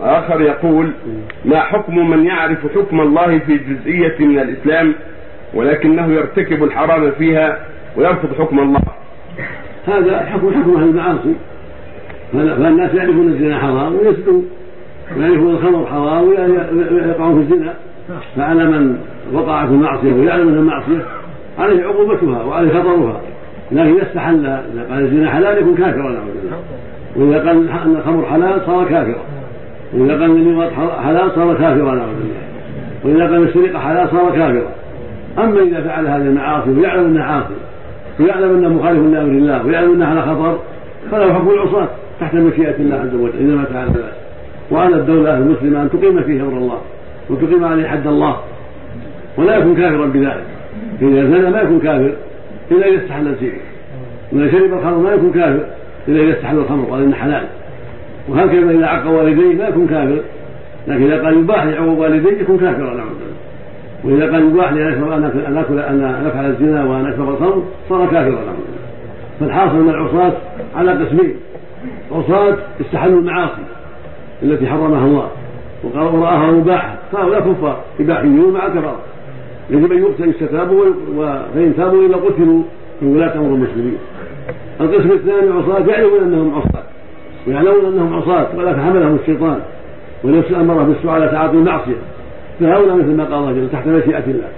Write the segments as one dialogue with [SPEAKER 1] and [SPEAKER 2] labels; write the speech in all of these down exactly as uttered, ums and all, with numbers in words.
[SPEAKER 1] آخر يقول: ما حكم من يعرف حكم الله في جزئية من الإسلام ولكنه يرتكب الحرام فيها ويرفض حكم الله؟
[SPEAKER 2] هذا حكم حكم أهل المعاصي، فالناس يعرفون الزنا حرام ويسلمون، ويعرفون الخمر حرام ويقعون في الزنا، فعلى من وقع في المعصية ويعلم أن المعصية عليه عقوبتها وعليه خطرها، لكن إذا استحل إذا قال الزنا حلال يكون كافرا نعوذ بالله، وإذا قال أن الخمر حلال صار كافرا، وإذا قال اللواط حلال صار كافرا نعوذ بالله، وإذا قال السرقة حلال صار كافرا. أما إذا فعل هذه المعاصي ويعلم أنها عاصي ويعلم أنه مخالف لأمر الله ويعلم أنها على خطر، فله حكم العصاة تحت مشيئة الله عز وجل إذا مات على ذلك. وعلى الدولة المسلمة أن تقيم فيه أمر الله وتقيم عليه حد الله، ولا يكون كافرا بذلك. إذا زنى ما يكون كافر إلا إذا استحل الزنا، وإذا شرب الخمر ما يكون كافر إلا إذا استحل الخمر قال إنه حلال، وهكذا إذا عق والديه ما يكون كافر، لكن إذا قال يباح لعقوق والديه يكون كافرا نعوذ بالله. وإذا قال يباح لي أن أكل أن نفعل الزنا وأن أشرب الخمر صار كافرا نعوذ بالله. فالحاصل من العصاة على قسمين: عصاة استحلوا المعاصي التي حرمها الله وقالوا رآها مباحة فهؤلاء كفار إباحيون مع الكفار، يجب أن يقتلوا استتابوا، فإن تابوا إلا قتلوا من ولاة أمر المسلمين. القسم الثاني عصاة يعلمون أنهم عصاة ويعلمون أنهم عصاة ولكن حملهم الشيطان ونفس أمره بالسوء على تعاطي المعصية، فهؤلاء مثل ما قال الله جل تحت مشيئة الله،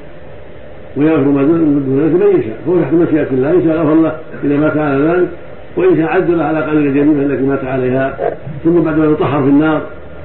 [SPEAKER 2] ويغفر ما دون ذلك من يشاء، فهو تحت مشيئة الله، إن شاء غفر له إذا مات على ذلك، وإن شاء عدل على قدر الجريمة التي مات عليها، ثم بعد ما يطهر في النار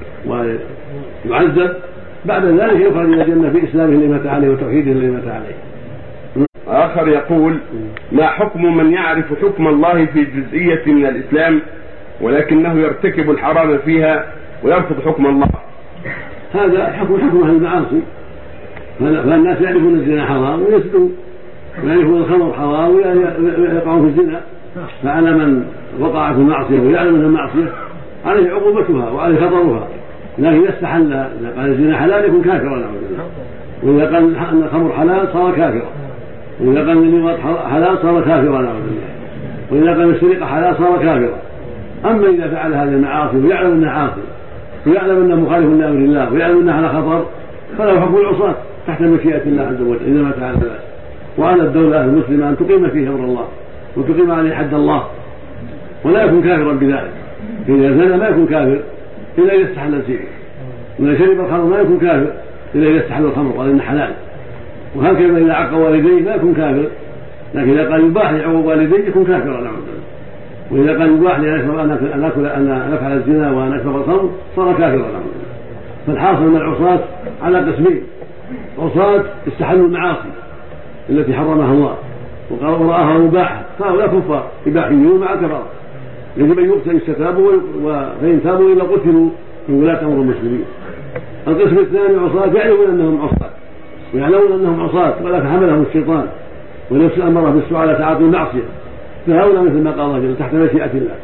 [SPEAKER 2] ويعذب بعد ذلك يخرج إلى الجنة بإسلامه الذي مات عليه وتوحيده الذي مات عليه.
[SPEAKER 1] آخر يقول: ما حكم من يعرف حكم الله في جزئية من الإسلام ولكنه يرتكب الحرام فيها ويرفض حكم الله؟
[SPEAKER 2] هذا حكم حكم أهل المعاصي، فالناس يعرفون الزنا حرام ويسلمون، ويعرفون الخمر حرام ويقعون في الزنا، فعلى من وقع في المعصية ويعلم أن المعصية عليه عقوبتها وعليه خطرها، لكن إذا استحل إذا قال الزنا حلال يكون كافرا نعوذ بالله، وإذا قال أن الخمر حلال صار كافرا، وإذا قال اللواط حلال صار كافرا نعوذ بالله، وإذا قال السرقة حلال صار كافرا. أما إذا فعل هذه المعاصي ويعلم أنها عاصي ويعلم أنه مخالف لأمر الله ويعلم أنها على خطر، فله حكم العصاة تحت مشيئة الله عز وجل إذا مات على ذلك. وعلى الدولة المسلمة أن تقيم فيه أمر الله وتقيم عليه حد الله، ولا يكون كافرا بذلك. إذا زنى ما يكون كافر إلا إذا استحل الزنا، وإذا شرب الخمر ما يكون كافر إلا إذا استحل الخمر قال إنه حلال، وهكذا إذا عق والديه ما يكون كافر، لكن إذا قال يباح لعقوق والديه يكون كافرا نعوذ بالله، وإذا قال يباح لي أن أكل أن نفعل الزنا وأن أشرب الخمر صار كافرا نعوذ بالله. فالحاصل من العصاة على قسمين: عصاة استحلوا المعاصي التي حرمها الله وقالوا رآها مباحة، فهؤلاء كفار إباحيون مع الكفار، يجب أن يقتلوا استتابوا، فإن تابوا إلا قتلوا من ولاة أمر المسلمين. القسم الثاني عصاة يعلمون أنهم عصاة ويعلمون أنهم عصاة ولكن حملهم الشيطان ونفس أمره بالسوء على تعاطي المعصية، فهؤلاء مثل ما قال الله جل تحت مشيئة الله،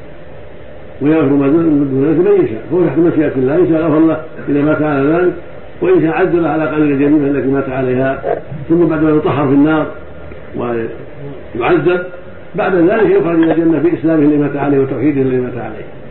[SPEAKER 2] ويغفر ما دون ذلك من يشاء، فهو تحت مشيئة الله، إن شاء غفر له إذا مات على ذلك، وإن شاء عدل على قدر الجريمة التي مات عليها، ثم بعد ما يطهر في النار ويعذب بعد ذلك يخرج إلى الجنة بإسلامه الذي مات عليه وتوحيده الذي مات عليه.